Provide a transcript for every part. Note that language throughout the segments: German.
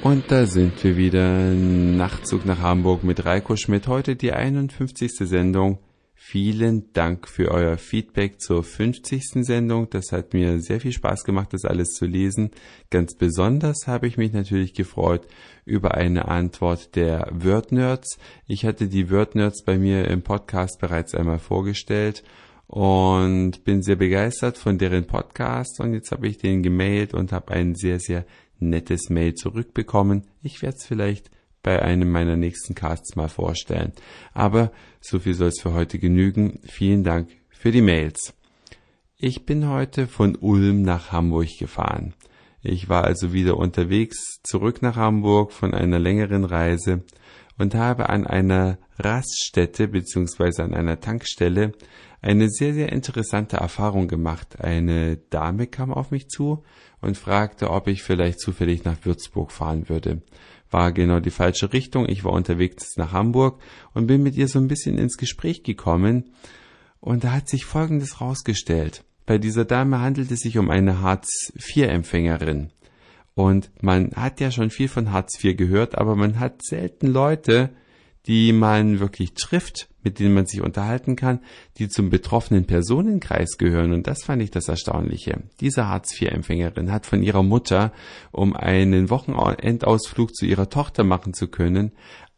Und da sind wir wieder. Nachtzug nach Hamburg mit Reiko Schmidt. Heute die 51. Sendung. Vielen Dank für euer Feedback zur 50. Sendung. Das hat mir sehr viel Spaß gemacht, das alles zu lesen. Ganz besonders habe ich mich natürlich gefreut über eine Antwort der Word-Nerds. Ich hatte die Word-Nerds bei mir im Podcast bereits einmal vorgestellt und bin sehr begeistert von deren Podcast. Und jetzt habe ich denen gemailt und habe ein sehr, sehr nettes Mail zurückbekommen. Ich werde es vielleicht bei einem meiner nächsten Casts mal vorstellen. Aber so viel soll es für heute genügen. Vielen Dank für die Mails. Ich bin heute von Ulm nach Hamburg gefahren. Ich war also wieder unterwegs zurück nach Hamburg von einer längeren Reise und habe an einer Raststätte bzw. an einer Tankstelle eine sehr, sehr interessante Erfahrung gemacht. Eine Dame kam auf mich zu und fragte, ob ich vielleicht zufällig nach Würzburg fahren würde. War genau die falsche Richtung. Ich war unterwegs nach Hamburg und bin mit ihr so ein bisschen ins Gespräch gekommen. Und da hat sich Folgendes rausgestellt. Bei dieser Dame handelt es sich um eine Hartz-IV-Empfängerin. Und man hat ja schon viel von Hartz IV gehört, aber man hat selten Leute, die man wirklich trifft, mit denen man sich unterhalten kann, die zum betroffenen Personenkreis gehören. Und das fand ich das Erstaunliche. Diese Hartz-IV-Empfängerin hat von ihrer Mutter, um einen Wochenendausflug zu ihrer Tochter machen zu können,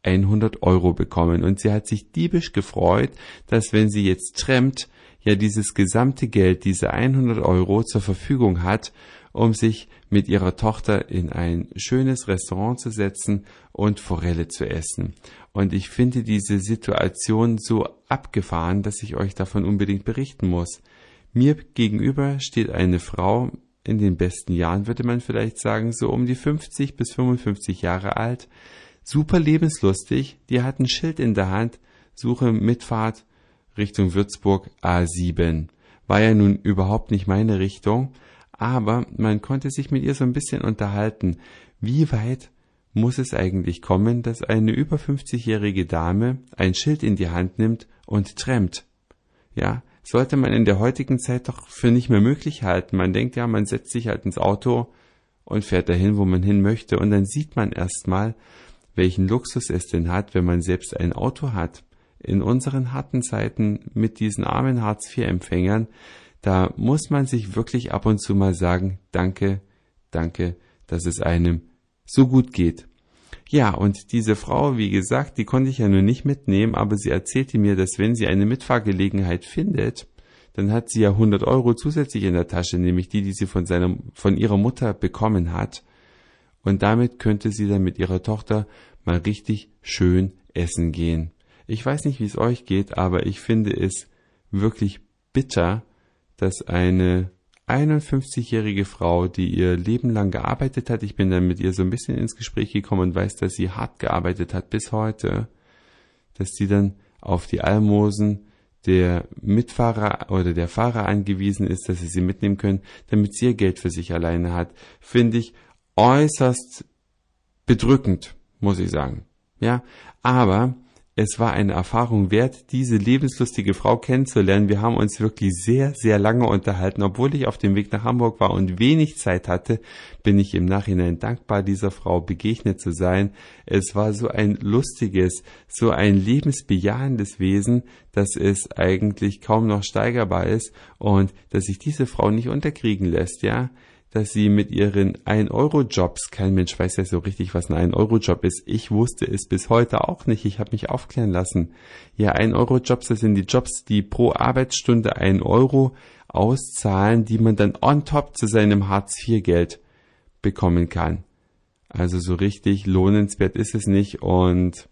100 € bekommen. Und sie hat sich diebisch gefreut, dass wenn sie jetzt trampt, ja dieses gesamte Geld, diese 100 € zur Verfügung hat, um sich mit ihrer Tochter in ein schönes Restaurant zu setzen und Forelle zu essen. Und ich finde diese Situation so abgefahren, dass ich euch davon unbedingt berichten muss. Mir gegenüber steht eine Frau in den besten Jahren, würde man vielleicht sagen, so um die 50 bis 55 Jahre alt, super lebenslustig, die hat ein Schild in der Hand, suche Mitfahrt Richtung Würzburg A7. War ja nun überhaupt nicht meine Richtung, aber man konnte sich mit ihr so ein bisschen unterhalten. Wie weit muss es eigentlich kommen, dass eine über 50-jährige Dame ein Schild in die Hand nimmt und trampt? Ja, sollte man in der heutigen Zeit doch für nicht mehr möglich halten. Man denkt ja, man setzt sich halt ins Auto und fährt dahin, wo man hin möchte. Und dann sieht man erstmal, welchen Luxus es denn hat, wenn man selbst ein Auto hat. In unseren harten Zeiten mit diesen armen Hartz-IV-Empfängern, da muss man sich wirklich ab und zu mal sagen, danke, danke, dass es einem so gut geht. Ja, und diese Frau, wie gesagt, die konnte ich ja nur nicht mitnehmen, aber sie erzählte mir, dass wenn sie eine Mitfahrgelegenheit findet, dann hat sie ja 100 € zusätzlich in der Tasche, nämlich die sie von ihrer Mutter bekommen hat. Und damit könnte sie dann mit ihrer Tochter mal richtig schön essen gehen. Ich weiß nicht, wie es euch geht, aber ich finde es wirklich bitter, dass eine 51-jährige Frau, die ihr Leben lang gearbeitet hat, ich bin dann mit ihr so ein bisschen ins Gespräch gekommen und weiß, dass sie hart gearbeitet hat bis heute, dass sie dann auf die Almosen der Mitfahrer oder der Fahrer angewiesen ist, dass sie mitnehmen können, damit sie ihr Geld für sich alleine hat, finde ich äußerst bedrückend, muss ich sagen. Ja, aber es war eine Erfahrung wert, diese lebenslustige Frau kennenzulernen. Wir haben uns wirklich sehr, sehr lange unterhalten. Obwohl ich auf dem Weg nach Hamburg war und wenig Zeit hatte, bin ich im Nachhinein dankbar, dieser Frau begegnet zu sein. Es war so ein lustiges, so ein lebensbejahendes Wesen, dass es eigentlich kaum noch steigerbar ist und dass sich diese Frau nicht unterkriegen lässt, ja. Dass sie mit ihren 1-Euro-Jobs, kein Mensch weiß ja so richtig, was ein 1-Euro-Job ist. Ich wusste es bis heute auch nicht. Ich habe mich aufklären lassen. Ja, 1-Euro-Jobs, das sind die Jobs, die pro Arbeitsstunde 1 € auszahlen, die man dann on top zu seinem Hartz-IV-Geld bekommen kann. Also so richtig lohnenswert ist es nicht. Und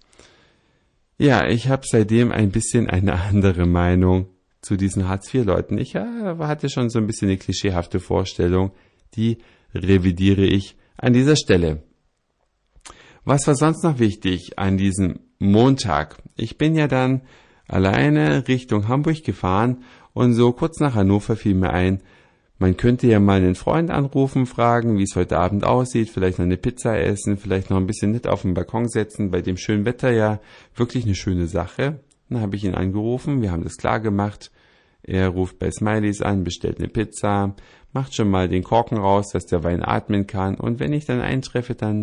ja, ich habe seitdem ein bisschen eine andere Meinung zu diesen Hartz-IV-Leuten. Ich hatte schon so ein bisschen eine klischeehafte Vorstellung. Die revidiere ich an dieser Stelle. Was war sonst noch wichtig an diesem Montag? Ich bin ja dann alleine Richtung Hamburg gefahren und so kurz nach Hannover fiel mir ein, man könnte ja mal einen Freund anrufen, fragen, wie es heute Abend aussieht, vielleicht noch eine Pizza essen, vielleicht noch ein bisschen nett auf den Balkon setzen, bei dem schönen Wetter ja wirklich eine schöne Sache. Dann habe ich ihn angerufen, wir haben das klar gemacht. Er ruft bei Smileys an, bestellt eine Pizza, macht schon mal den Korken raus, dass der Wein atmen kann. Und wenn ich dann eintreffe, dann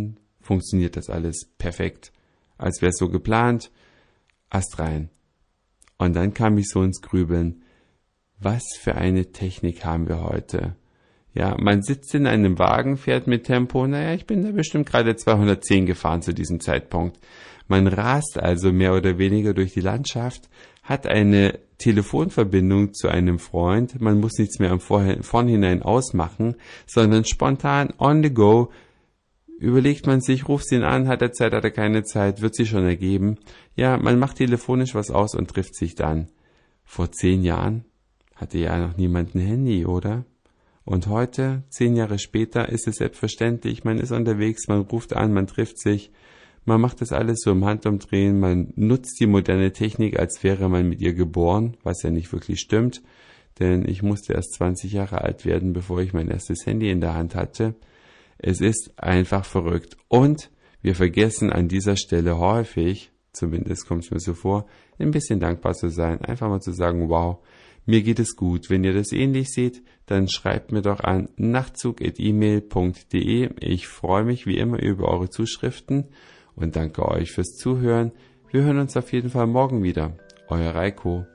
funktioniert das alles perfekt. Als wäre es so geplant, Ast rein. Und dann kam ich so ins Grübeln. Was für eine Technik haben wir heute? Ja, man sitzt in einem Wagen, fährt mit Tempo, ich bin da bestimmt gerade 210 gefahren zu diesem Zeitpunkt. Man rast also mehr oder weniger durch die Landschaft, hat eine Telefonverbindung zu einem Freund, man muss nichts mehr am Vorhinein ausmachen, sondern spontan on the go überlegt man sich, ruft ihn an, hat er Zeit, hat er keine Zeit, wird sich schon ergeben. Ja, man macht telefonisch was aus und trifft sich dann. Vor 10 Jahren hatte ja noch niemand ein Handy, oder? Und heute, 10 Jahre später, ist es selbstverständlich, man ist unterwegs, man ruft an, man trifft sich, man macht das alles so im Handumdrehen, man nutzt die moderne Technik, als wäre man mit ihr geboren, was ja nicht wirklich stimmt, denn ich musste erst 20 Jahre alt werden, bevor ich mein erstes Handy in der Hand hatte. Es ist einfach verrückt. Und wir vergessen an dieser Stelle häufig, zumindest kommt es mir so vor, ein bisschen dankbar zu sein, einfach mal zu sagen, wow, mir geht es gut. Wenn ihr das ähnlich seht, dann schreibt mir doch an nachtzug@email.de. Ich freue mich wie immer über eure Zuschriften und danke euch fürs Zuhören. Wir hören uns auf jeden Fall morgen wieder. Euer Reiko.